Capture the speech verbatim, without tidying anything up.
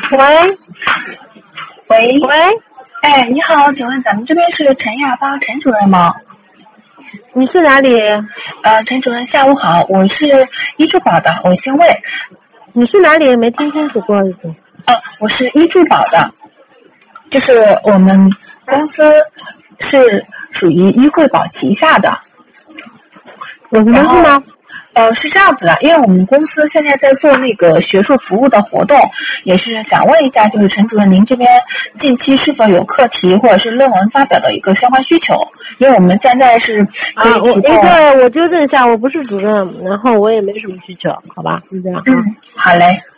喂， 喂喂， 哎，你好，请问咱们这边是陈亚芳陈主任吗？ 你是哪里？ 呃，陈主任下午好，我是一珠宝的，我姓魏。 你是哪里？没听清楚，不好意思。 呃，我是一珠宝的，就是我们公司是属于一汇宝旗下的。 有什么事吗？ 呃，是这样子的，因为我们公司现在在做那个学术服务的活动，也是想问一下，就是陈主任，您这边近期是否有课题或者是论文发表的一个相关需求？因为我们现在是可以啊，我提供。 一个我纠正一下，我不是主任，然后我也没什么需求，好吧？就这样。 嗯，好嘞。